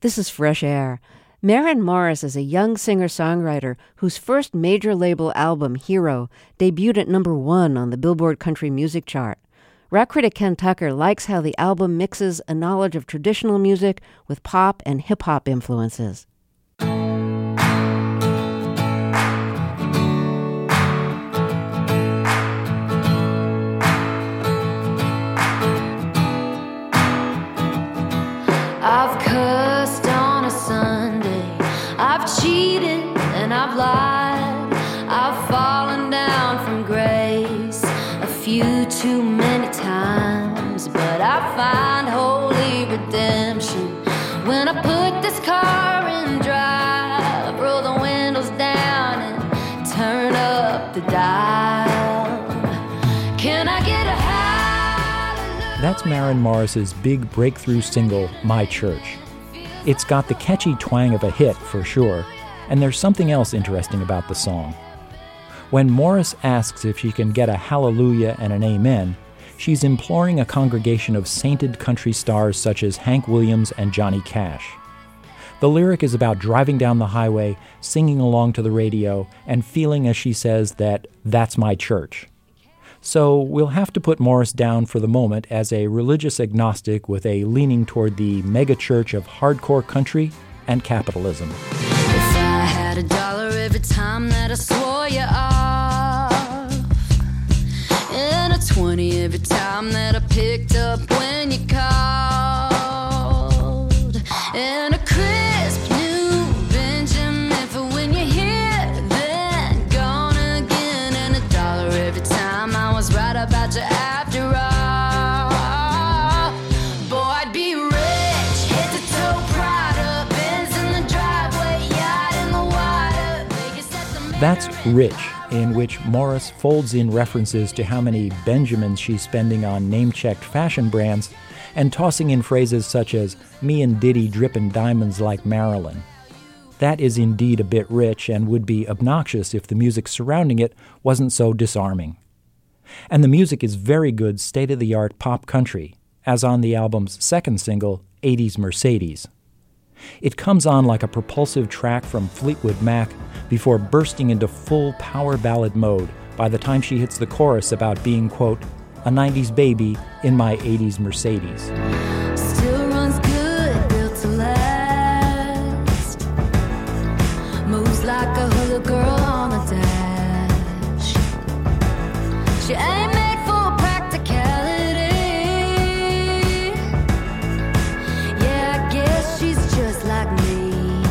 This is Fresh Air. Maren Morris is a young singer-songwriter whose first major label album, Hero, debuted at #1 on the Billboard Country Music Chart. Rock critic Ken Tucker likes how the album mixes a knowledge of traditional music with pop and hip-hop influences. I've cursed on a Sunday, I've cheated and I've lied, I've fallen down from grace a few too many times, but I find holy redemption when I put this car in drive, roll the windows down and turn up the dial. Can I get a hallelujah? That's Maren Morris's big breakthrough single, My Church. It's got the catchy twang of a hit, for sure, and there's something else interesting about the song. When Morris asks if she can get a hallelujah and an amen, she's imploring a congregation of sainted country stars such as Hank Williams and Johnny Cash. The lyric is about driving down the highway, singing along to the radio, and feeling, as she says, that that's my church. So we'll have to put Morris down for the moment as a religious agnostic with a leaning toward the megachurch of hardcore country and capitalism. If I had $1 every time that I swore you off, and a 20 every time that I picked up when you called, and a crisp new Benjamin for when you're here, then gone again, and $1 every time I was right about you after all. Boy, I'd be rich, head to toe, Prada, Benz in the driveway, yacht in the water, Vegas at the That's Rich, in which Morris folds in references to how many Benjamins she's spending on name-checked fashion brands and tossing in phrases such as, me and Diddy drippin' diamonds like Marilyn. That is indeed a bit rich and would be obnoxious if the music surrounding it wasn't so disarming. And the music is very good state-of-the-art pop country, as on the album's second single, 80s Mercedes. It comes on like a propulsive track from Fleetwood Mac before bursting into full power ballad mode by the time she hits the chorus about being, quote, a 90s baby in my 80s Mercedes. still runs good, built to last, moves like a hula girl on the dash. She ain't made for practicality. Yeah, I guess she's just like me.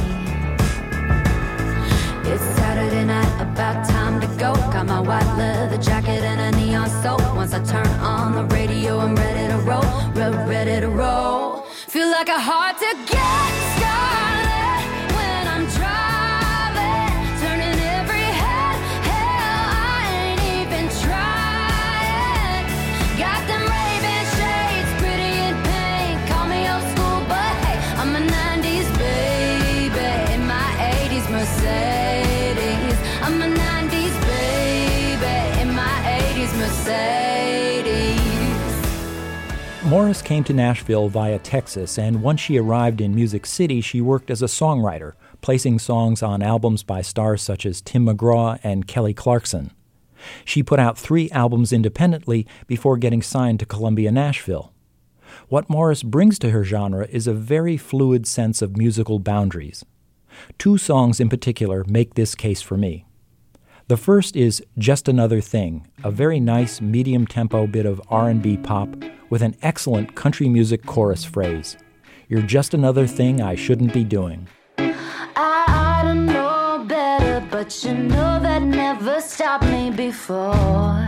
It's Saturday night, about time to go. Got my white leather jacket and a neon soap. Once I turn on the radio, I'm ready to roll, ready to roll. Feel like a hard to get started when I'm driving, turning every head. Hell, I ain't even trying. Got them Ray-Ban shades, pretty in pink. Call me old school, but hey, I'm a 90s baby in my 80s Mercedes. I'm a 90s baby in my 80s Mercedes. Morris came to Nashville via Texas, and once she arrived in Music City, she worked as a songwriter, placing songs on albums by stars such as Tim McGraw and Kelly Clarkson. She put out 3 albums independently before getting signed to Columbia Nashville. What Morris brings to her genre is a very fluid sense of musical boundaries. 2 songs in particular make this case for me. The first is Just Another Thing, a very nice medium-tempo bit of R&B pop with an excellent country music chorus phrase. You're just another thing I shouldn't be doing. I ought to know better, but you know that never stopped me before.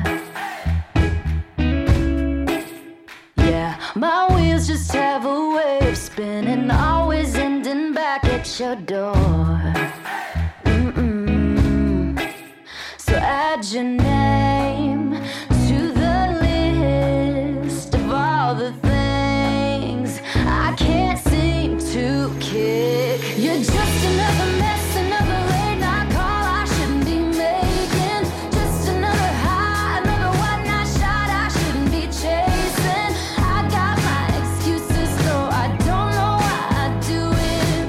Yeah, my wheels just have a way of spinning, always ending back at your door. So add your name to the list of all the things I can't seem to kick. You're just another mess, another late night call I shouldn't be making. Just another high, another one night shot I shouldn't be chasing. I got my excuses, though I don't know why I do it.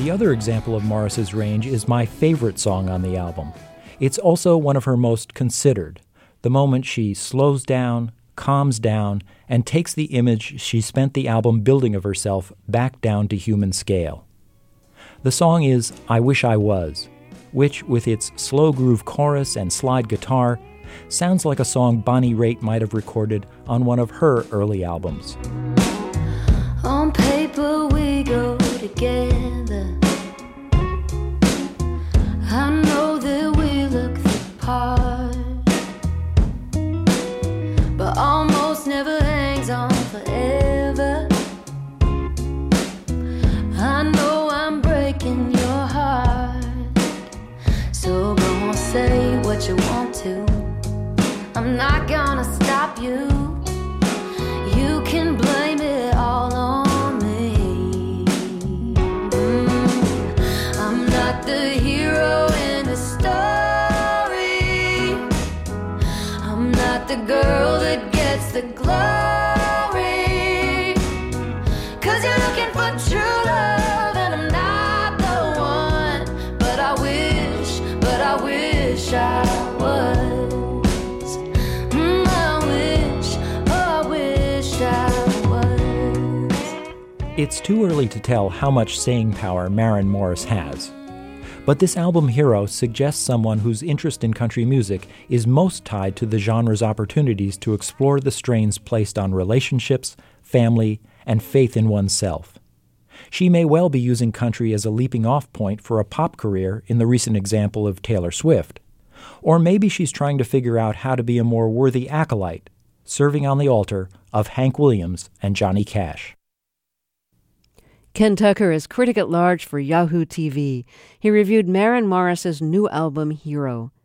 The other example of Morris's range is my favorite song on the album. It's also one of her most considered, the moment she slows down, calms down, and takes the image she spent the album building of herself back down to human scale. The song is I Wish I Was, which, with its slow groove chorus and slide guitar, sounds like a song Bonnie Raitt might have recorded on one of her early albums. On paper we go together. I know that we look the part, but almost never hangs on forever. I know I'm breaking your heart, so go on, say what you want to. I'm not gonna stop you. You can blame it all on me. I'm not the hero in the story. I'm not the girl that gets the glory. 'Cause you're looking for true love and I'm not the one. But I wish I was. It's too early to tell how much staying power Maren Morris has. But this album Hero suggests someone whose interest in country music is most tied to the genre's opportunities to explore the strains placed on relationships, family, and faith in oneself. She may well be using country as a leaping-off point for a pop career in the recent example of Taylor Swift. Or maybe she's trying to figure out how to be a more worthy acolyte, serving on the altar of Hank Williams and Johnny Cash. Ken Tucker is critic at large for Yahoo TV. He reviewed Maren Morris's new album, Hero.